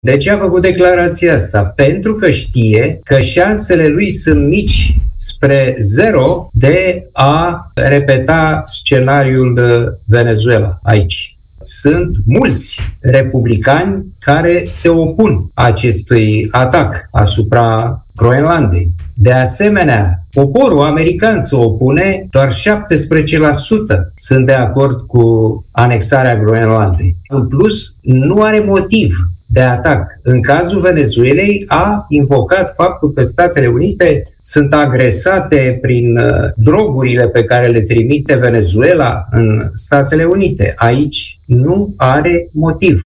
De ce a făcut declarația asta? Pentru că știe că șansele lui sunt mici spre zero de a repeta scenariul Venezuela aici. Sunt mulți republicani care se opun acestui atac asupra Groenlandei. De asemenea, poporul american se opune, doar 17% sunt de acord cu anexarea Groenlandei. În plus, nu are motiv de atac. În cazul Venezuelei a invocat faptul că Statele Unite sunt agresate prin drogurile pe care le trimite Venezuela în Statele Unite. Aici nu are motiv.